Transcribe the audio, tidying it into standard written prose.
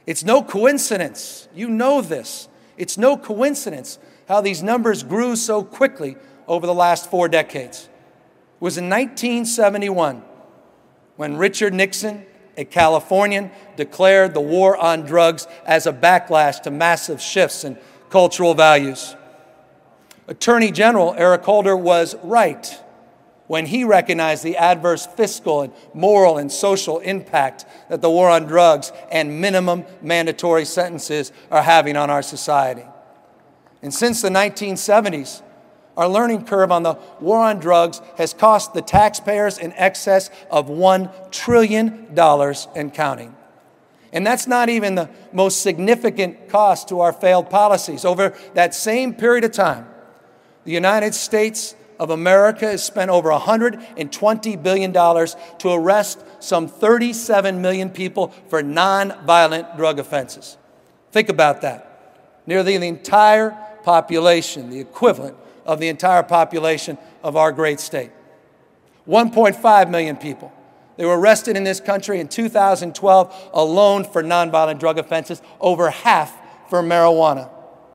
It's no coincidence, you know this, it's no coincidence how these numbers grew so quickly over the last 4 decades. It was in 1971 when Richard Nixon, a Californian, declared the war on drugs as a backlash to massive shifts in cultural values. Attorney General Eric Holder was right when he recognized the adverse fiscal and moral and social impact that the war on drugs and minimum mandatory sentences are having on our society. And since the 1970s, our learning curve on the war on drugs has cost the taxpayers in excess of $1 trillion and counting. And that's not even the most significant cost to our failed policies. Over that same period of time, the United States of America has spent over $120 billion to arrest some 37 million people for nonviolent drug offenses. Think about that. Nearly the entire population, the equivalent of the entire population of our great state. 1.5 million people. They were arrested in this country in 2012 alone for nonviolent drug offenses, over half for marijuana.